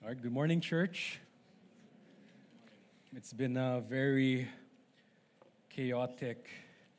All right, good morning, church. It's been a very chaotic,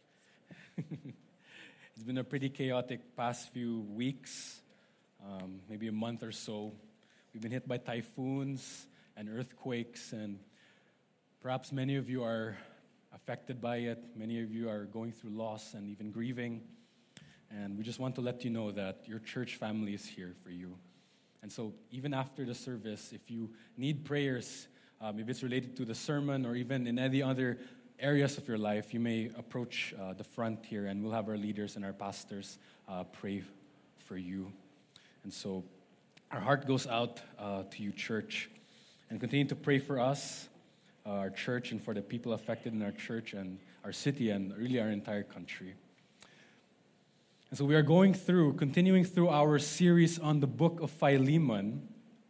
it's been a pretty chaotic past few weeks, maybe a month or so. We've been hit by typhoons and earthquakes, and perhaps many of you are affected by it. Many of you are going through loss and even grieving. And we just want to let you know that your church family is here for you. And so even after the service, if you need prayers, if it's related to the sermon or even in any other areas of your life, you may approach the front here, and we'll have our leaders and our pastors pray for you. And so our heart goes out to you, church, and continue to pray for us, our church, and for the people affected in our church and our city and really our entire country. And so we are continuing through our series on the book of Philemon.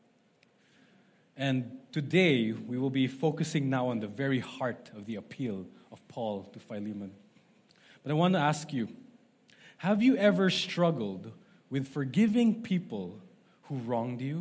And today, we will be focusing now on the very heart of the appeal of Paul to Philemon. But I want to ask you, have you ever struggled with forgiving people who wronged you?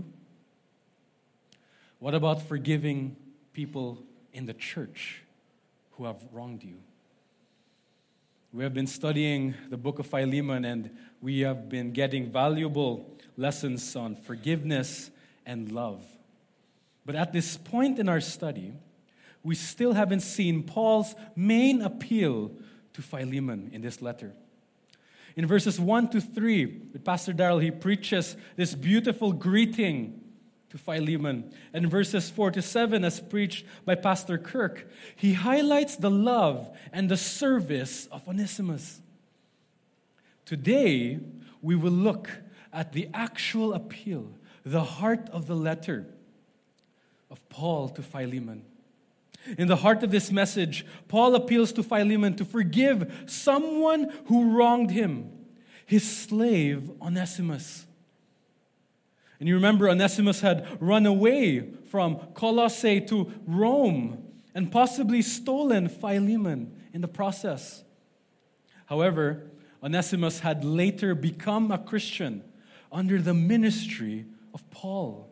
What about forgiving people in the church who have wronged you? We have been studying the book of Philemon, and we have been getting valuable lessons on forgiveness and love. But at this point in our study, we still haven't seen Paul's main appeal to Philemon in this letter. In verses 1 to 3, with Pastor Darrell, he preaches this beautiful greeting to Philemon. And in verses 4 to 7, as preached by Pastor Kirk, he highlights the love and the service of Onesimus. Today, we will look at the actual appeal, the heart of the letter of Paul to Philemon. In the heart of this message, Paul appeals to Philemon to forgive someone who wronged him, his slave Onesimus. And you remember Onesimus had run away from Colossae to Rome and possibly stolen Philemon in the process. However, Onesimus had later become a Christian under the ministry of Paul.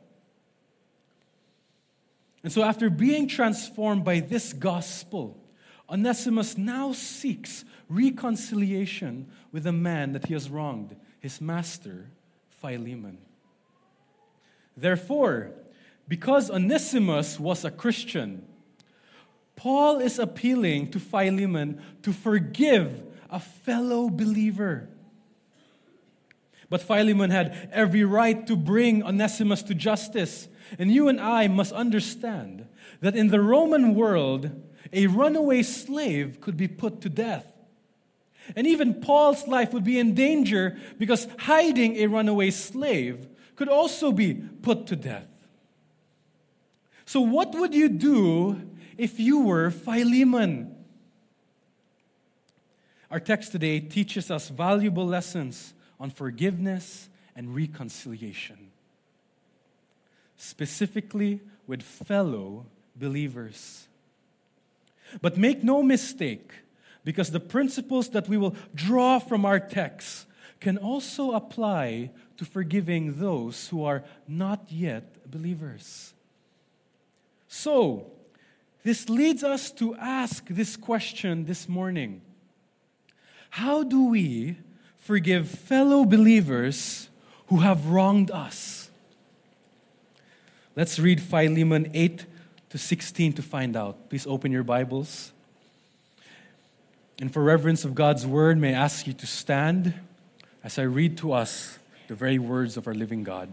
And so after being transformed by this gospel, Onesimus now seeks reconciliation with the man that he has wronged, his master, Philemon. Therefore, because Onesimus was a Christian, Paul is appealing to Philemon to forgive a fellow believer. But Philemon had every right to bring Onesimus to justice. And you and I must understand that in the Roman world, a runaway slave could be put to death. And even Paul's life would be in danger because hiding a runaway slave could also be put to death. So what would you do if you were Philemon? Our text today teaches us valuable lessons on forgiveness and reconciliation, specifically with fellow believers. But make no mistake, because the principles that we will draw from our text can also apply to forgiving those who are not yet believers. So, this leads us to ask this question this morning. How do we forgive fellow believers who have wronged us? Let's read Philemon 8 to 16 to find out. Please open your Bibles. And for reverence of God's word, may I ask you to stand as I read to us the very words of our living God.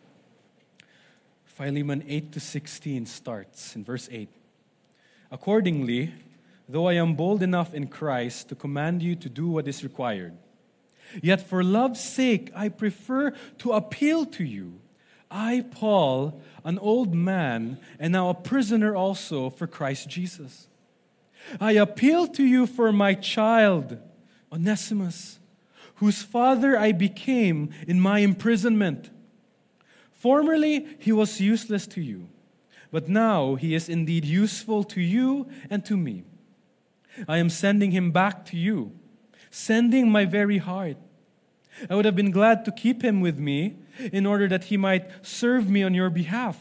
Philemon 8 to 16 starts in verse 8. Accordingly, though I am bold enough in Christ to command you to do what is required, yet for love's sake I prefer to appeal to you. I, Paul, an old man, and now a prisoner also for Christ Jesus. I appeal to you for my child, Onesimus, whose father I became in my imprisonment. Formerly he was useless to you, but now he is indeed useful to you and to me. I am sending him back to you, sending my very heart. I would have been glad to keep him with me in order that he might serve me on your behalf,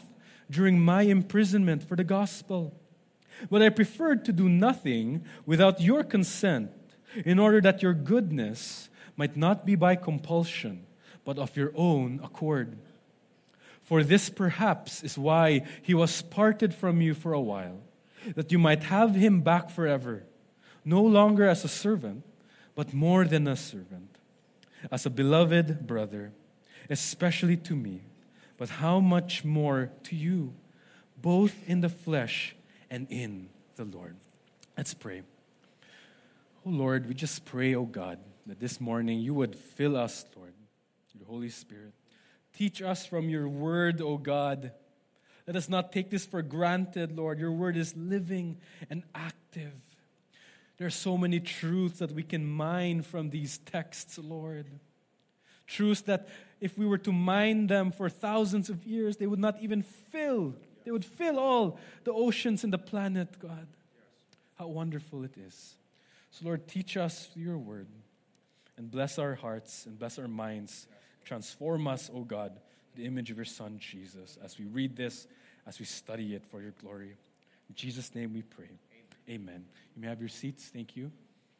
during my imprisonment for the gospel. But I preferred to do nothing without your consent, in order that your goodness might not be by compulsion, but of your own accord. For this perhaps is why he was parted from you for a while, that you might have him back forever, no longer as a servant, but more than a servant, as a beloved brother, especially to me, but how much more to you, both in the flesh and in the Lord. Let's pray. Oh Lord, we just pray, oh God, that this morning you would fill us, Lord, your Holy Spirit. Teach us from your word, oh God. Let us not take this for granted, Lord. Your word is living and active. There are so many truths that we can mine from these texts, Lord. Truths that if we were to mine them for thousands of years, they would not even fill. They would fill all the oceans and the planet, God. How wonderful it is. So, Lord, teach us your word and bless our hearts and bless our minds. Transform us, O God, the image of your Son, Jesus, as we read this, as we study it for your glory. In Jesus' name we pray. Amen. You may have your seats. Thank you.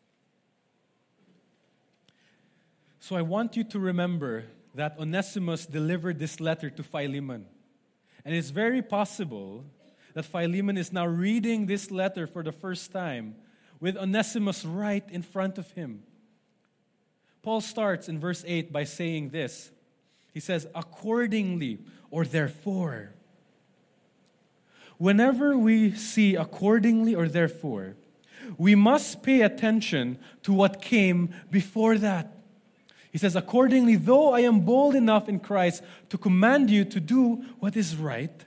So I want you to remember that Onesimus delivered this letter to Philemon. And it's very possible that Philemon is now reading this letter for the first time with Onesimus right in front of him. Paul starts in verse 8 by saying this. He says, accordingly, or therefore. Whenever we see accordingly or therefore, we must pay attention to what came before that. He says, accordingly, though I am bold enough in Christ to command you to do what is right.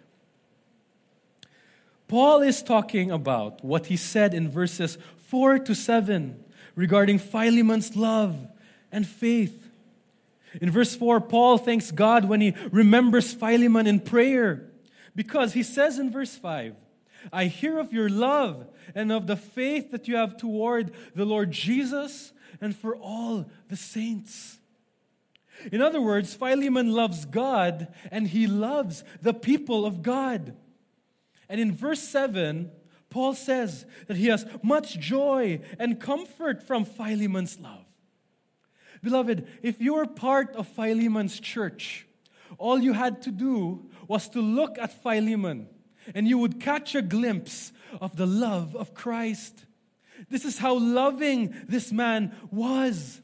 Paul is talking about what he said in verses 4 to 7 regarding Philemon's love and faith. In verse 4, Paul thanks God when he remembers Philemon in prayer, because he says in verse 5, I hear of your love and of the faith that you have toward the Lord Jesus and for all the saints. In other words, Philemon loves God and he loves the people of God. And in verse 7, Paul says that he has much joy and comfort from Philemon's love. Beloved, if you were part of Philemon's church, all you had to do was to look at Philemon and you would catch a glimpse of the love of Christ. This is how loving this man was.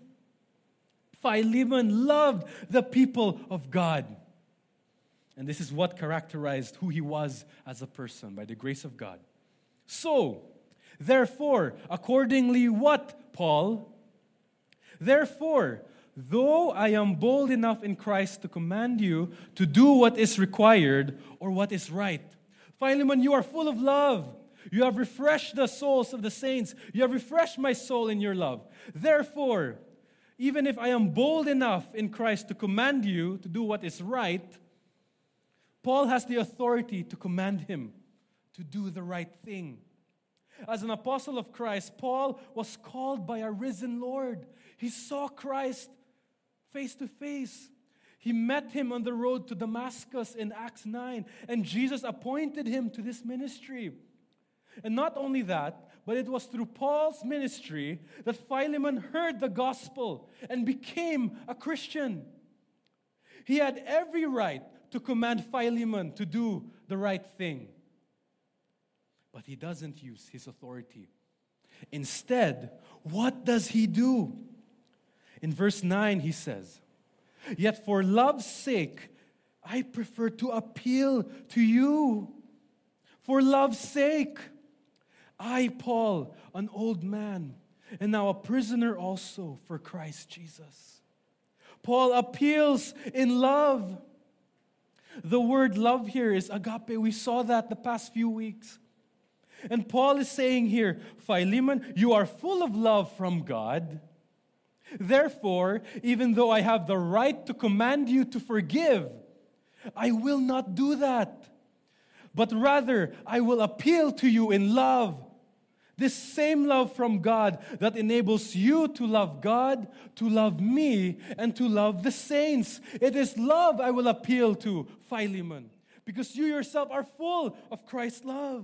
Philemon loved the people of God. And this is what characterized who he was as a person by the grace of God. So, therefore, accordingly what, Paul? Therefore, though I am bold enough in Christ to command you to do what is required or what is right. Philemon, you are full of love. You have refreshed the souls of the saints. You have refreshed my soul in your love. Therefore, even if I am bold enough in Christ to command you to do what is right, Paul has the authority to command him to do the right thing. As an apostle of Christ, Paul was called by a risen Lord. He saw Christ face to face. He met him on the road to Damascus in Acts 9, and Jesus appointed him to this ministry. And not only that, but it was through Paul's ministry that Philemon heard the gospel and became a Christian. He had every right to command Philemon to do the right thing. But he doesn't use his authority. Instead, what does he do? In verse 9, he says, yet for love's sake, I prefer to appeal to you. For love's sake, I, Paul, an old man, and now a prisoner also for Christ Jesus. Paul appeals in love. The word love here is agape. We saw that the past few weeks. And Paul is saying here, Philemon, you are full of love from God. Therefore, even though I have the right to command you to forgive, I will not do that. But rather, I will appeal to you in love. This same love from God that enables you to love God, to love me, and to love the saints. It is love I will appeal to, Philemon, because you yourself are full of Christ's love.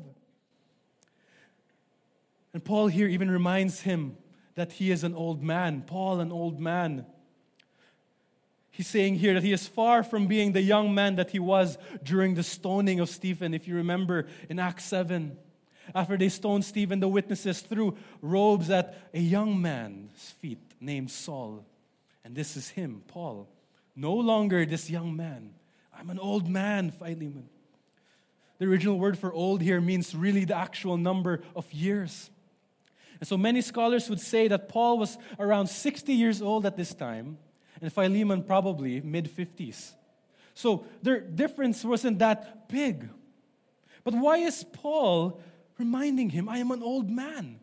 And Paul here even reminds him that he is an old man. Paul, an old man. He's saying here that he is far from being the young man that he was during the stoning of Stephen. If you remember in Acts 7, after they stoned Stephen, the witnesses threw robes at a young man's feet named Saul. And this is him, Paul. No longer this young man. I'm an old man, Philemon. The original word for old here means really the actual number of years. And so many scholars would say that Paul was around 60 years old at this time, and Philemon probably mid-50s. So their difference wasn't that big. But why is Paul reminding him, I am an old man?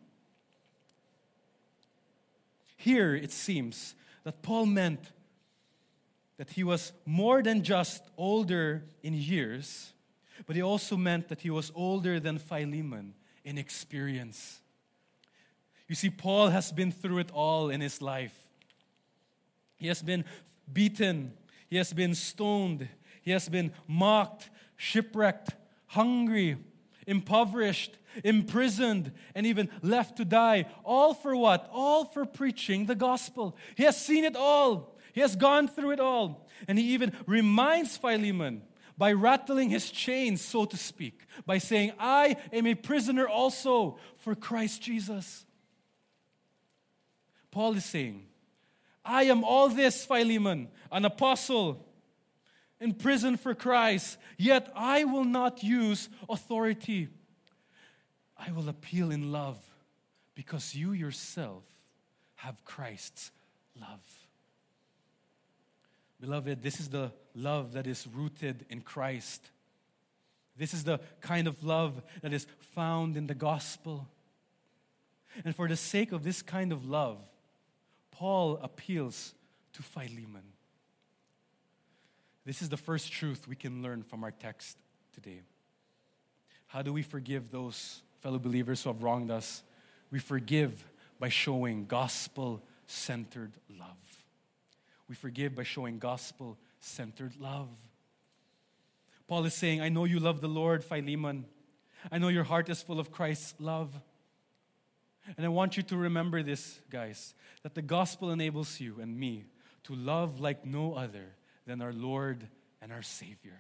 Here it seems that Paul meant that he was more than just older in years, but he also meant that he was older than Philemon in experience. You see, Paul has been through it all in his life. He has been beaten. He has been stoned. He has been mocked, shipwrecked, hungry, impoverished, imprisoned, and even left to die. All for what? All for preaching the gospel. He has seen it all. He has gone through it all. And he even reminds Philemon by rattling his chains, so to speak, by saying, I am a prisoner also for Christ Jesus. Paul is saying, I am all this, Philemon, an apostle, in prison for Christ, yet I will not use authority. I will appeal in love because you yourself have Christ's love. Beloved, this is the love that is rooted in Christ. This is the kind of love that is found in the gospel. And for the sake of this kind of love, Paul appeals to Philemon. This is the first truth we can learn from our text today. How do we forgive those fellow believers who have wronged us? We forgive by showing gospel-centered love. We forgive by showing gospel-centered love. Paul is saying, I know you love the Lord, Philemon. I know your heart is full of Christ's love. And I want you to remember this, guys, that the gospel enables you and me to love like no other than our Lord and our Savior.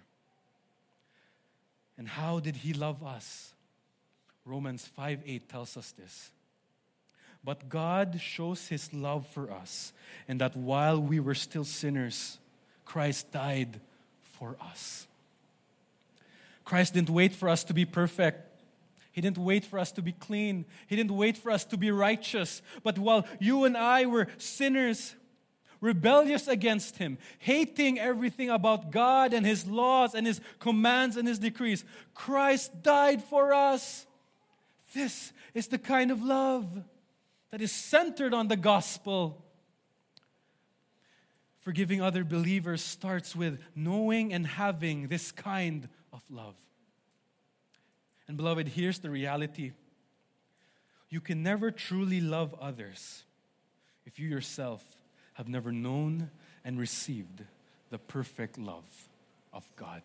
And how did He love us? Romans 5:8 tells us this. But God shows His love for us, and that while we were still sinners, Christ died for us. Christ didn't wait for us to be perfect. He didn't wait for us to be clean. He didn't wait for us to be righteous. But while you and I were sinners, rebellious against Him, hating everything about God and His laws and His commands and His decrees, Christ died for us. This is the kind of love that is centered on the gospel. Forgiving other believers starts with knowing and having this kind of love. And beloved, here's the reality. You can never truly love others if you yourself have never known and received the perfect love of God.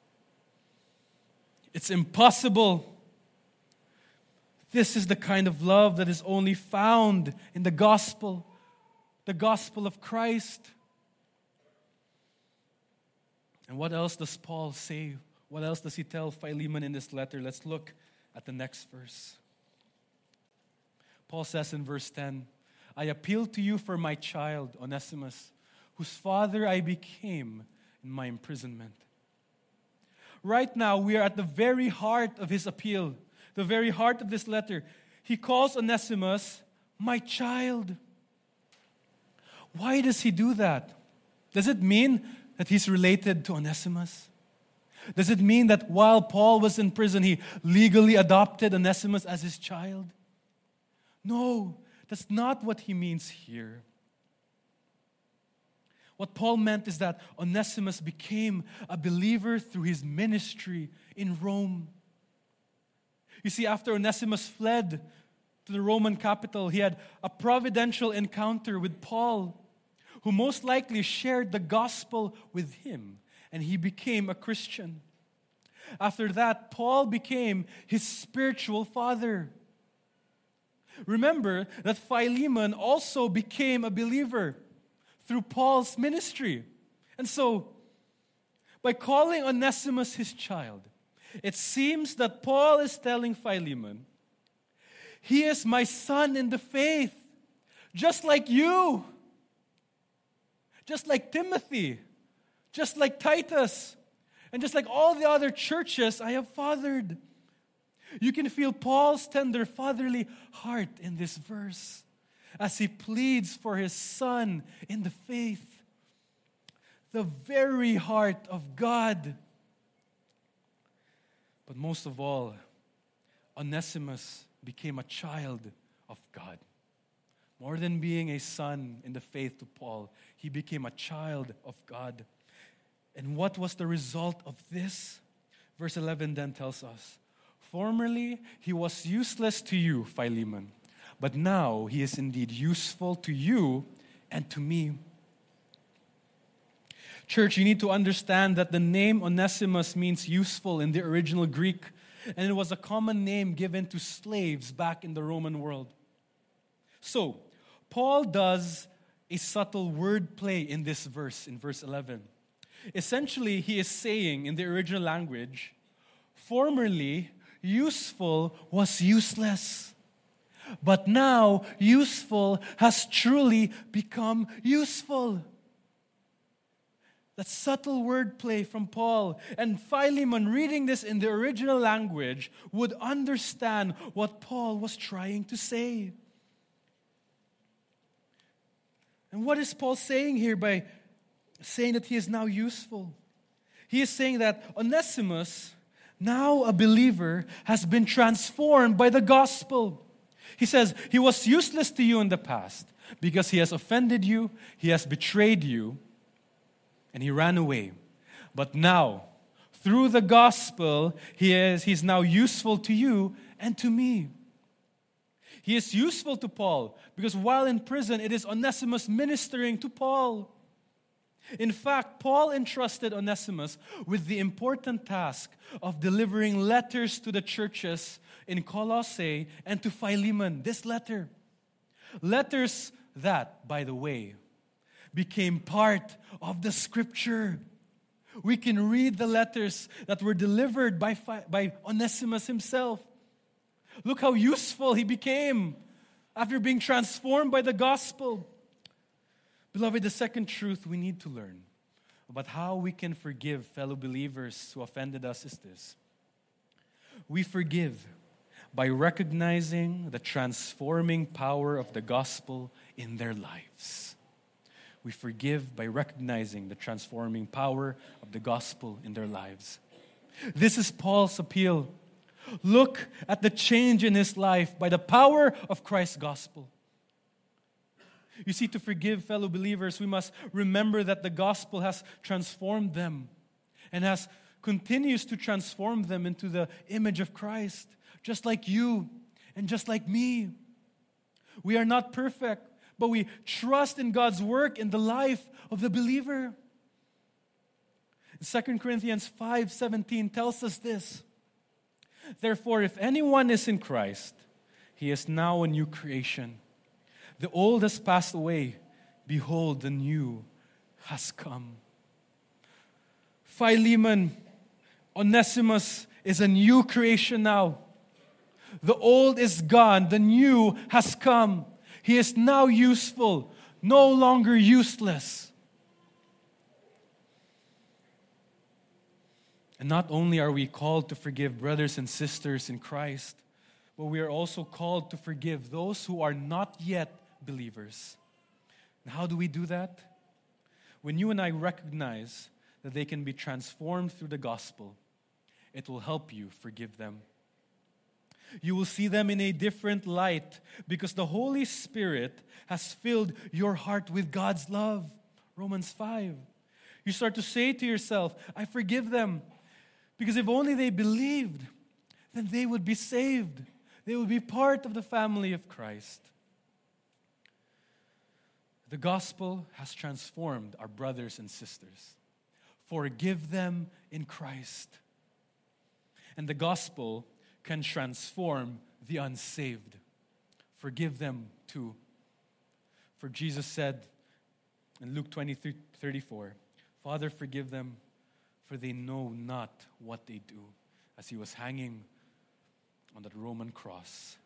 It's impossible. This is the kind of love that is only found in the gospel of Christ. And what else does Paul say? What else does he tell Philemon in this letter? Let's look at the next verse. Paul says in verse 10, I appeal to you for my child, Onesimus, whose father I became in my imprisonment. Right now, we are at the very heart of his appeal, the very heart of this letter. He calls Onesimus my child. Why does he do that? Does it mean that he's related to Onesimus? Does it mean that while Paul was in prison, he legally adopted Onesimus as his child? No, that's not what he means here. What Paul meant is that Onesimus became a believer through his ministry in Rome. You see, after Onesimus fled to the Roman capital, he had a providential encounter with Paul, who most likely shared the gospel with him, and he became a Christian. After that, Paul became his spiritual father. Remember that Philemon also became a believer through Paul's ministry. And so, by calling Onesimus his child, it seems that Paul is telling Philemon, he is my son in the faith, just like you, just like Timothy, just like Titus, and just like all the other churches I have fathered. You can feel Paul's tender fatherly heart in this verse as he pleads for his son in the faith. The very heart of God. But most of all, Onesimus became a child of God. More than being a son in the faith to Paul, he became a child of God. And what was the result of this? Verse 11 then tells us, formerly he was useless to you, Philemon, but now he is indeed useful to you and to me. Church, you need to understand that the name Onesimus means useful in the original Greek, and it was a common name given to slaves back in the Roman world. So, Paul does a subtle word play in this verse, in verse 11. Essentially, he is saying in the original language, formerly, useful was useless. But now, useful has truly become useful. That subtle wordplay from Paul. And Philemon, reading this in the original language, would understand what Paul was trying to say. And what is Paul saying here by saying that he is now useful? He is saying that Onesimus, now a believer, has been transformed by the gospel. He says, he was useless to you in the past because he has offended you, he has betrayed you, and he ran away. But now, through the gospel, he's now useful to you and to me. He is useful to Paul because while in prison, it is Onesimus ministering to Paul. In fact, Paul entrusted Onesimus with the important task of delivering letters to the churches in Colossae and to Philemon. This letter. Letters that, by the way, became part of the Scripture. We can read the letters that were delivered by Onesimus himself. Look how useful he became after being transformed by the gospel. Beloved, the second truth we need to learn about how we can forgive fellow believers who offended us is this. We forgive by recognizing the transforming power of the gospel in their lives. We forgive by recognizing the transforming power of the gospel in their lives. This is Paul's appeal. Look at the change in his life by the power of Christ's gospel. You see, to forgive fellow believers, we must remember that the gospel has transformed them and continues to transform them into the image of Christ, just like you and just like me. We are not perfect, but we trust in God's work in the life of the believer. 2 Corinthians 5:17 tells us this. Therefore, if anyone is in Christ, he is now a new creation. The old has passed away. Behold, the new has come. Philemon, Onesimus is a new creation now. The old is gone. The new has come. He is now useful, no longer useless. And not only are we called to forgive brothers and sisters in Christ, but we are also called to forgive those who are not yet believers. And how do we do that? When you and I recognize that they can be transformed through the gospel, it will help you forgive them. You will see them in a different light because the Holy Spirit has filled your heart with God's love. Romans 5. You start to say to yourself, I forgive them because if only they believed, then they would be saved. They would be part of the family of Christ. The gospel has transformed our brothers and sisters. Forgive them in Christ. And the gospel can transform the unsaved. Forgive them too. For Jesus said in Luke 23:34, Father, forgive them, for they know not what they do, as he was hanging on that Roman cross.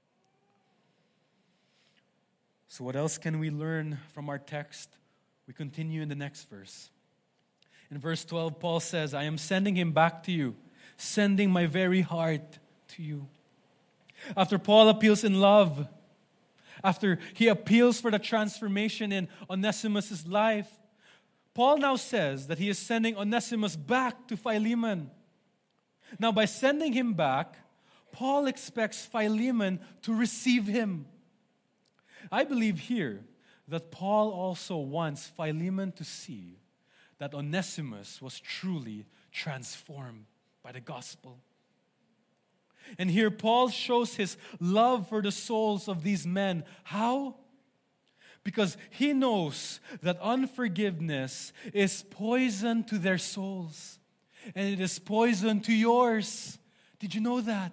So what else can we learn from our text? We continue in the next verse. In verse 12, Paul says, I am sending him back to you, sending my very heart to you. After Paul appeals in love, after he appeals for the transformation in Onesimus' life, Paul now says that he is sending Onesimus back to Philemon. Now, by sending him back, Paul expects Philemon to receive him. I believe here that Paul also wants Philemon to see that Onesimus was truly transformed by the gospel. And here Paul shows his love for the souls of these men. How? Because he knows that unforgiveness is poison to their souls. And it is poison to yours. Did you know that?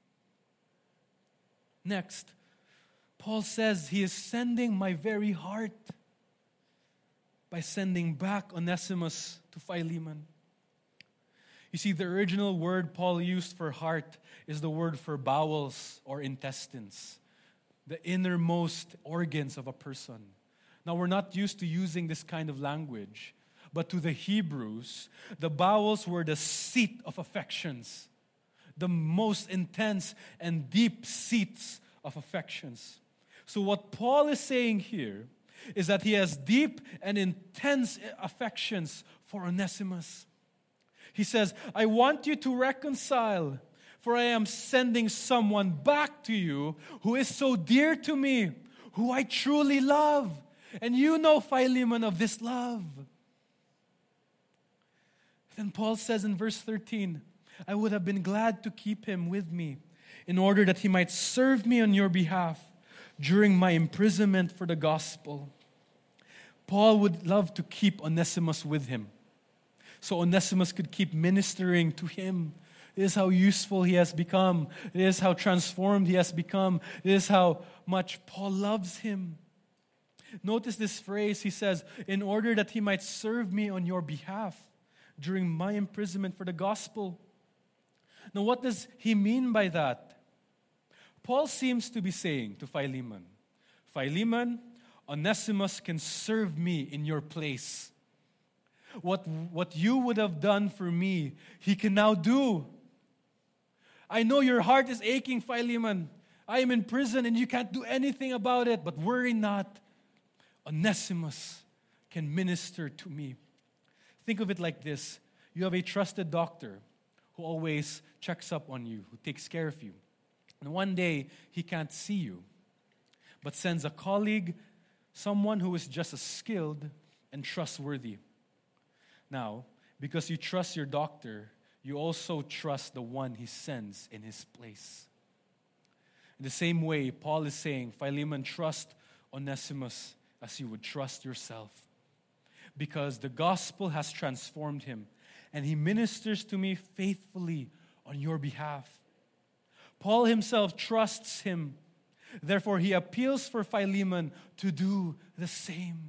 Next, Paul says he is sending my very heart by sending back Onesimus to Philemon. You see, the original word Paul used for heart is the word for bowels or intestines, the innermost organs of a person. Now, we're not used to using this kind of language, but to the Hebrews, the bowels were the seat of affections, the most intense and deep seats of affections. So what Paul is saying here is that he has deep and intense affections for Onesimus. He says, I want you to reconcile, for I am sending someone back to you who is so dear to me, who I truly love. And you know, Philemon, of this love. Then Paul says in verse 13, I would have been glad to keep him with me in order that he might serve me on your behalf during my imprisonment for the gospel. Paul would love to keep Onesimus with him, so Onesimus could keep ministering to him. This is how useful he has become. This is how transformed he has become. This is how much Paul loves him. Notice this phrase. He says, in order that he might serve me on your behalf during my imprisonment for the gospel. Now, what does he mean by that? Paul seems to be saying to Philemon, Philemon, Onesimus can serve me in your place. What you would have done for me, he can now do. I know your heart is aching, Philemon. I am in prison and you can't do anything about it, but worry not. Onesimus can minister to me. Think of it like this. You have a trusted doctor who always checks up on you, who takes care of you. And one day, he can't see you, but sends a colleague, someone who is just as skilled and trustworthy. Now, because you trust your doctor, you also trust the one he sends in his place. In the same way, Paul is saying, Philemon, trust Onesimus as you would trust yourself. Because the gospel has transformed him, and he ministers to me faithfully on your behalf. Paul himself trusts him. Therefore, he appeals for Philemon to do the same.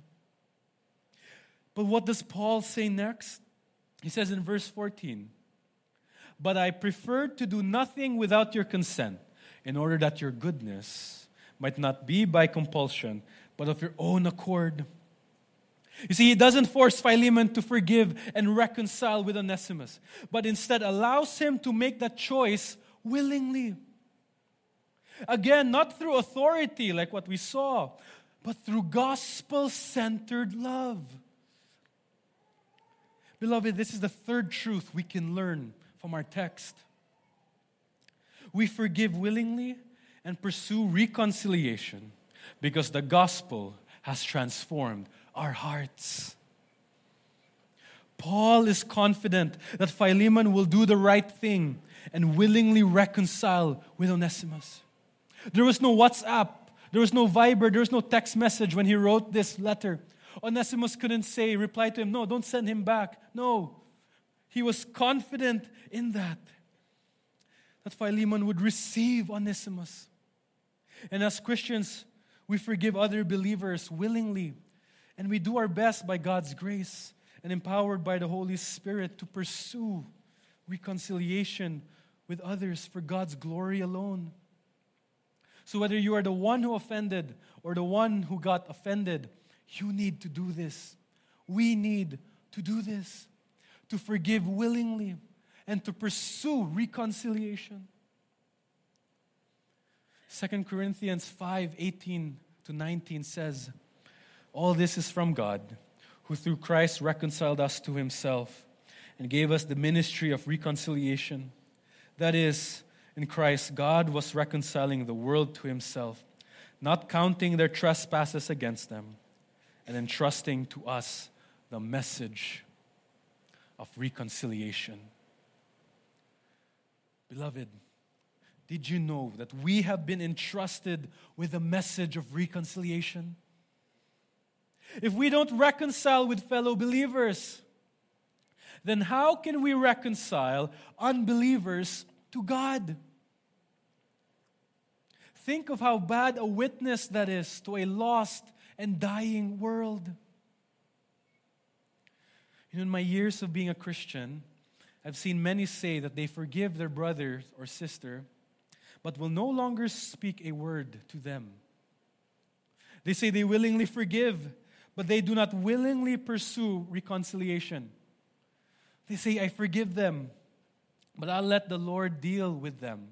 But what does Paul say next? He says in verse 14, but I preferred to do nothing without your consent, in order that your goodness might not be by compulsion, but of your own accord. You see, he doesn't force Philemon to forgive and reconcile with Onesimus, but instead allows him to make that choice willingly. Again, not through authority like what we saw, but through gospel-centered love. Beloved, this is the third truth we can learn from our text. We forgive willingly and pursue reconciliation because the gospel has transformed our hearts. Paul is confident that Philemon will do the right thing and willingly reconcile with Onesimus. There was no WhatsApp, there was no Viber, there was no text message when he wrote this letter. Onesimus couldn't reply to him, no, don't send him back. No, he was confident in that. that Philemon would receive Onesimus. And as Christians, we forgive other believers willingly, and we do our best by God's grace and empowered by the Holy Spirit to pursue reconciliation with others for God's glory alone. So whether you are the one who offended or the one who got offended, you need to do this. We need to do this, to forgive willingly and to pursue reconciliation. 2 Corinthians 5:18-19 says, "All this is from God, who through Christ reconciled us to himself and gave us the ministry of reconciliation. That is, in Christ, God was reconciling the world to himself, not counting their trespasses against them, and entrusting to us the message of reconciliation." Beloved, did you know that we have been entrusted with the message of reconciliation? If we don't reconcile with fellow believers, then how can we reconcile unbelievers to God? Think of how bad a witness that is to a lost and dying world. In my years of being a Christian, I've seen many say that they forgive their brother or sister, but will no longer speak a word to them. They say they willingly forgive, but they do not willingly pursue reconciliation. They say, "I forgive them, but I'll let the Lord deal with them."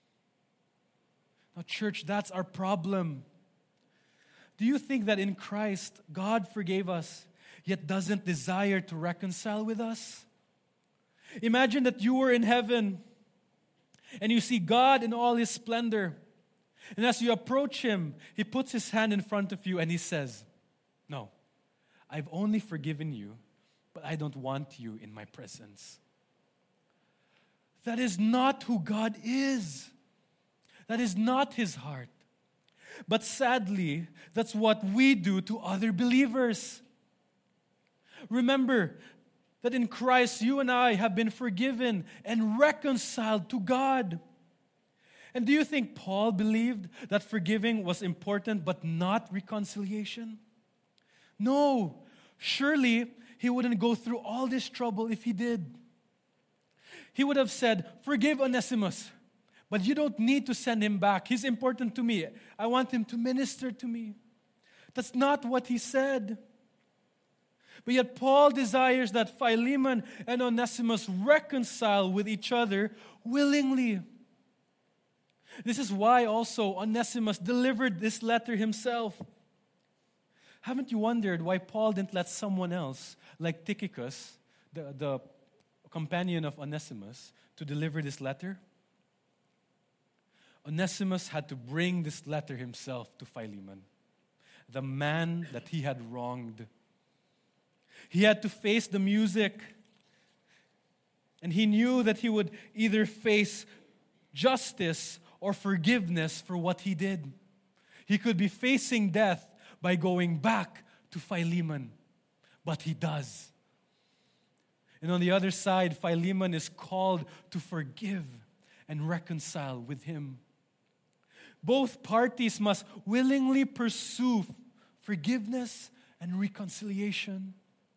Now, church, that's our problem. Do you think that in Christ, God forgave us, yet doesn't desire to reconcile with us? Imagine that you were in heaven and you see God in all his splendor. And as you approach him, he puts his hand in front of you and he says, "No, I've only forgiven you, but I don't want you in my presence." That is not who God is. That is not his heart. But sadly, that's what we do to other believers. Remember that in Christ, you and I have been forgiven and reconciled to God. And do you think Paul believed that forgiving was important but not reconciliation? No. Surely he wouldn't go through all this trouble if he did. He would have said, "Forgive Onesimus, but you don't need to send him back. He's important to me. I want him to minister to me." That's not what he said. But yet Paul desires that Philemon and Onesimus reconcile with each other willingly. This is why also Onesimus delivered this letter himself. Haven't you wondered why Paul didn't let someone else, like Tychicus, the companion of Onesimus, to deliver this letter? Onesimus had to bring this letter himself to Philemon, the man that he had wronged. He had to face the music, and he knew that he would either face justice or forgiveness for what he did. He could be facing death by going back to Philemon, but he does. And on the other side, Philemon is called to forgive and reconcile with him. Both parties must willingly pursue forgiveness and reconciliation.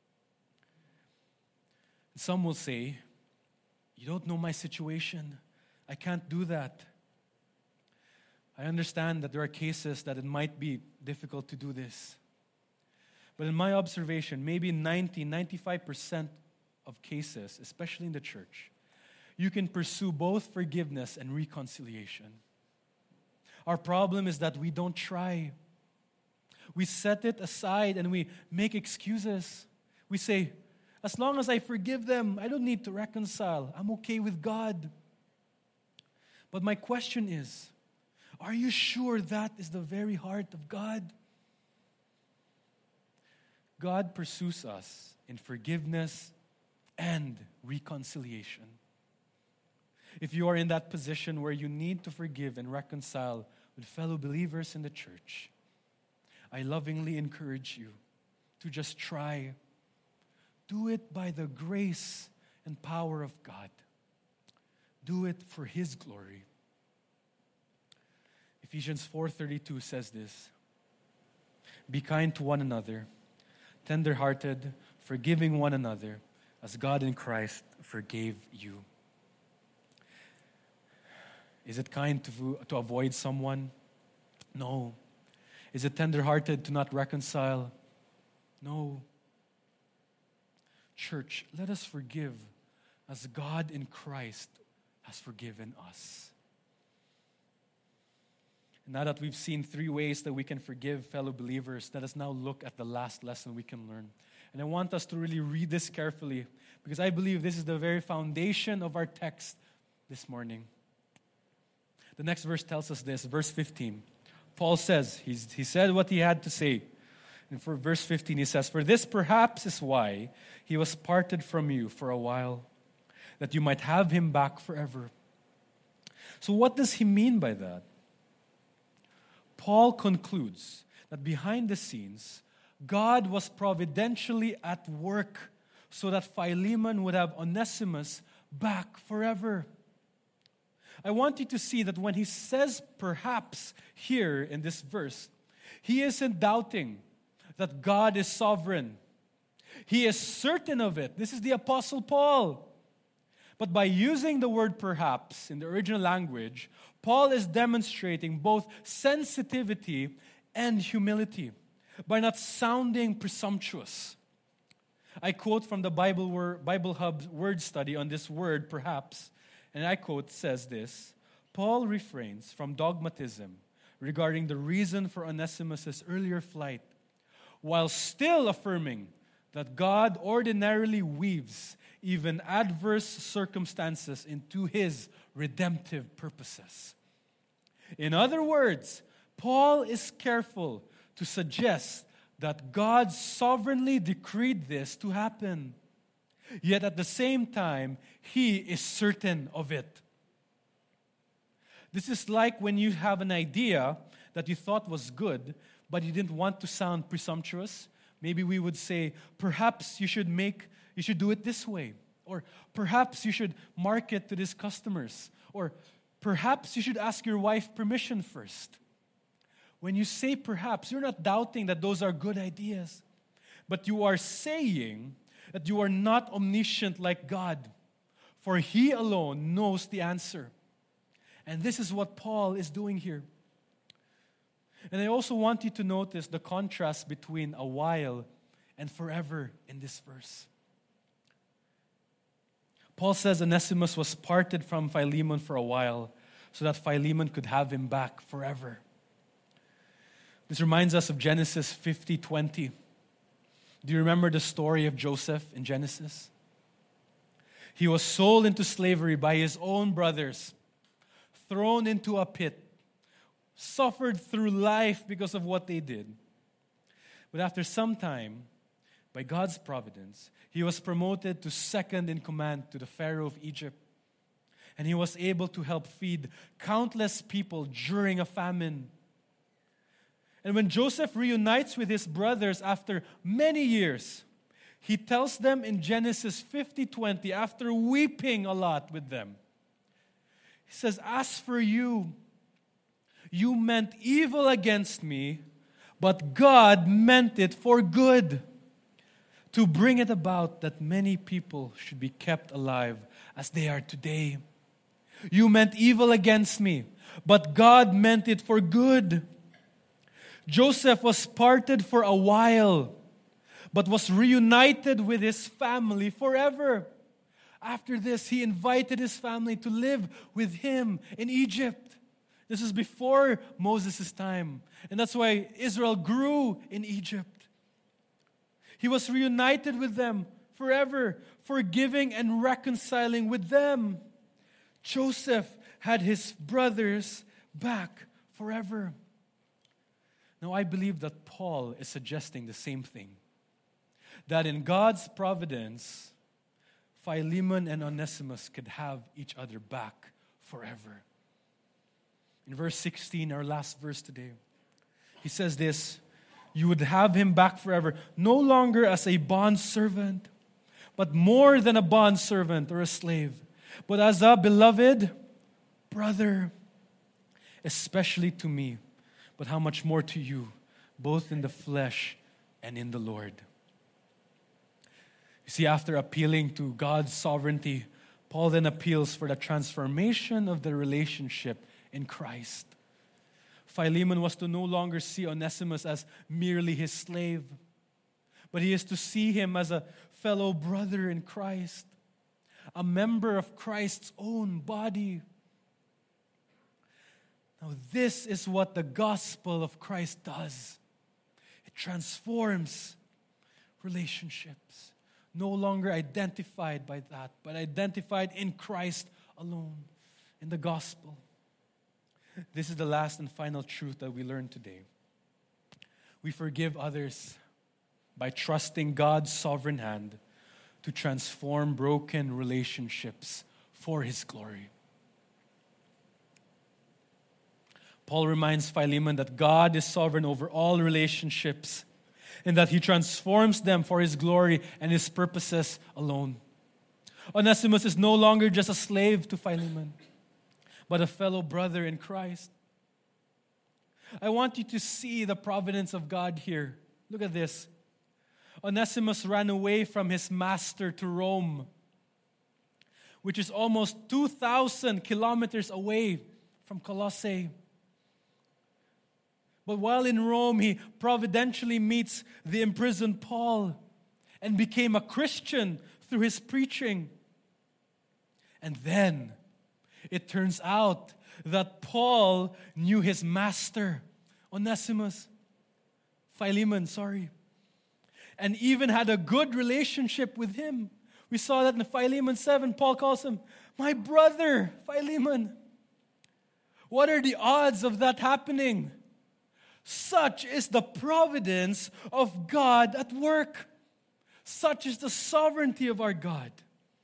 Some will say, "You don't know my situation. I can't do that." I understand that there are cases that it might be difficult to do this. But in my observation, maybe 95% of cases, especially in the church, you can pursue both forgiveness and reconciliation. Our problem is that we don't try. We set it aside and we make excuses. We say, "As long as I forgive them, I don't need to reconcile. I'm okay with God." But my question is, are you sure that is the very heart of God? God pursues us in forgiveness and reconciliation. If you are in that position where you need to forgive and reconcile with fellow believers in the church, I lovingly encourage you to just try. Do it by the grace and power of God. Do it for His glory. Ephesians 4:32 says this, "Be kind to one another, tender-hearted, forgiving one another, as God in Christ forgave you." Is it kind to avoid someone? No. Is it tender-hearted to not reconcile? No. Church, let us forgive as God in Christ has forgiven us. And now that we've seen 3 ways that we can forgive fellow believers, let us now look at the last lesson we can learn. And I want us to really read this carefully, because I believe this is the very foundation of our text this morning. The next verse tells us this, verse 15. Paul says, he said what he had to say. And for verse 15 he says, "For this perhaps is why he was parted from you for a while, that you might have him back forever." So what does he mean by that? Paul concludes that behind the scenes, God was providentially at work so that Philemon would have Onesimus back forever. I want you to see that when he says perhaps here in this verse, he isn't doubting that God is sovereign. He is certain of it. This is the Apostle Paul. But by using the word perhaps in the original language, Paul is demonstrating both sensitivity and humility by not sounding presumptuous. I quote from the Bible Hub's word study on this word perhaps, and I quote, says this, "Paul refrains from dogmatism regarding the reason for Onesimus' earlier flight, while still affirming that God ordinarily weaves even adverse circumstances into His redemptive purposes." In other words, Paul is careful to suggest that God sovereignly decreed this to happen. Yet at the same time, He is certain of it. This is like when you have an idea that you thought was good, but you didn't want to sound presumptuous. Maybe we would say, perhaps you should do it this way. Or perhaps you should market to these customers. Or perhaps you should ask your wife permission first. When you say perhaps, you're not doubting that those are good ideas, but you are saying that you are not omniscient like God, for He alone knows the answer. And this is what Paul is doing here. And I also want you to notice the contrast between a while and forever in this verse. Paul says Onesimus was parted from Philemon for a while so that Philemon could have him back forever. This reminds us of Genesis 50:20. Do you remember the story of Joseph in Genesis? He was sold into slavery by his own brothers, thrown into a pit, suffered through life because of what they did. But after some time, by God's providence, he was promoted to second in command to the Pharaoh of Egypt. And he was able to help feed countless people during a famine. And when Joseph reunites with his brothers after many years, he tells them in Genesis 50:20, after weeping a lot with them, he says, "As for you, you meant evil against me, but God meant it for good, to bring it about that many people should be kept alive as they are today. You meant evil against me, but God meant it for good." Joseph was parted for a while, but was reunited with his family forever. After this, he invited his family to live with him in Egypt. This is before Moses' time, and that's why Israel grew in Egypt. He was reunited with them forever, forgiving and reconciling with them. Joseph had his brothers back forever. Now, I believe that Paul is suggesting the same thing. That in God's providence, Philemon and Onesimus could have each other back forever. In verse 16, our last verse today, he says this, "You would have him back forever, no longer as a bondservant, but more than a bondservant or a slave, but as a beloved brother, especially to me, but how much more to you, both in the flesh and in the Lord. You see, after appealing to God's sovereignty, Paul then appeals for the transformation of the relationship in Christ. Philemon was to no longer see Onesimus as merely his slave, but he is to see him as a fellow brother in Christ, a member of Christ's own body. Now, this is what the gospel of Christ does. It transforms relationships, no longer identified by that, but identified in Christ alone, in the gospel. This is the last and final truth that we learn today. We forgive others by trusting God's sovereign hand to transform broken relationships for His glory. Paul reminds Philemon that God is sovereign over all relationships and that He transforms them for His glory and His purposes alone. Onesimus is no longer just a slave to Philemon, but a fellow brother in Christ. I want you to see the providence of God here. Look at this. Onesimus ran away from his master to Rome, which is almost 2,000 kilometers away from Colossae. But while in Rome, he providentially meets the imprisoned Paul and became a Christian through his preaching. And then it turns out that Paul knew his master, Philemon, and even had a good relationship with him. We saw that in Philemon 7. Paul calls him, "My brother, Philemon." What are the odds of that happening? Such is the providence of God at work. Such is the sovereignty of our God.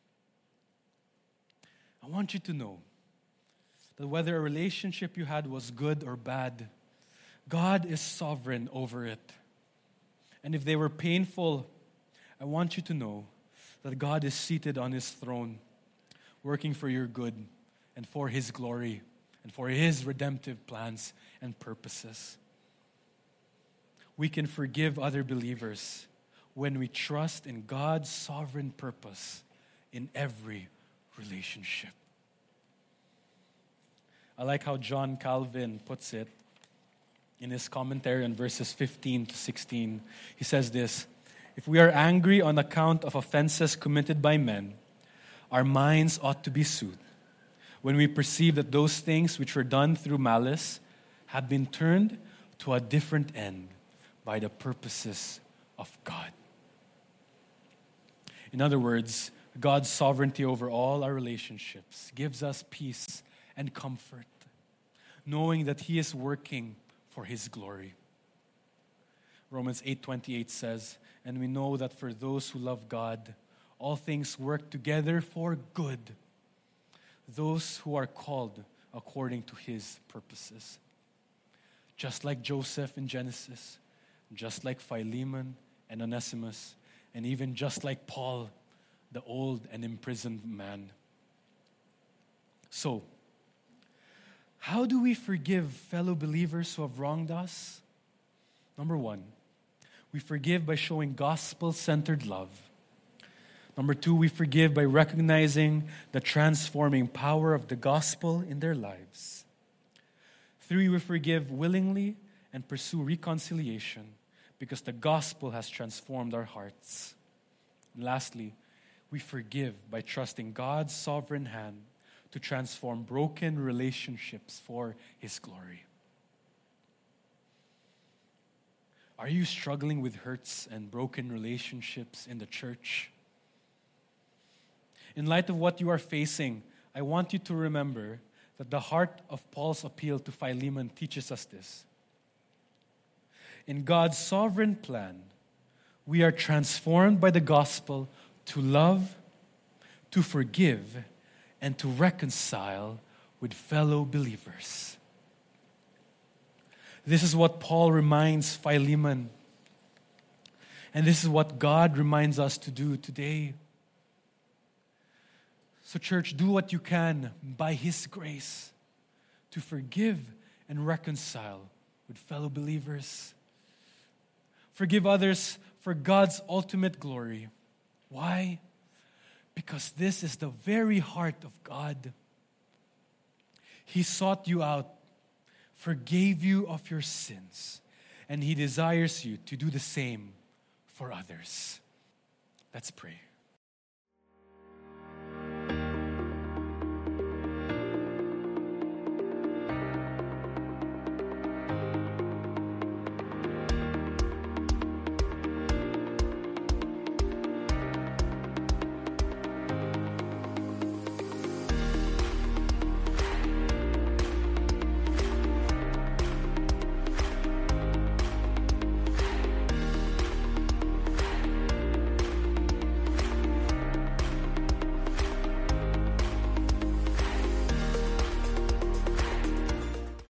I want you to know that whether a relationship you had was good or bad, God is sovereign over it. And if they were painful, I want you to know that God is seated on His throne, working for your good and for His glory and for His redemptive plans and purposes. We can forgive other believers when we trust in God's sovereign purpose in every relationship. I like how John Calvin puts it in his commentary on verses 15 to 16. He says this: "If we are angry on account of offenses committed by men, our minds ought to be soothed when we perceive that those things which were done through malice have been turned to a different end by the purposes of God." In other words, God's sovereignty over all our relationships gives us peace and comfort, knowing that He is working for His glory. Romans 8:28 says, "And we know that for those who love God, all things work together for good, those who are called according to His purposes." Just like Joseph in Genesis, just like Philemon and Onesimus, and even just like Paul, the old and imprisoned man. So, how do we forgive fellow believers who have wronged us? Number one, we forgive by showing gospel-centered love. Number two, we forgive by recognizing the transforming power of the gospel in their lives. Three, we forgive willingly and pursue reconciliation because the gospel has transformed our hearts. And lastly, we forgive by trusting God's sovereign hand to transform broken relationships for His glory. Are you struggling with hurts and broken relationships in the church? In light of what you are facing, I want you to remember that the heart of Paul's appeal to Philemon teaches us this. In God's sovereign plan, we are transformed by the gospel to love, to forgive, and to reconcile with fellow believers. This is what Paul reminds Philemon. And this is what God reminds us to do today. So, church, do what you can by His grace to forgive and reconcile with fellow believers. Forgive others for God's ultimate glory. Why? Because this is the very heart of God. He sought you out, forgave you of your sins, and He desires you to do the same for others. Let's pray.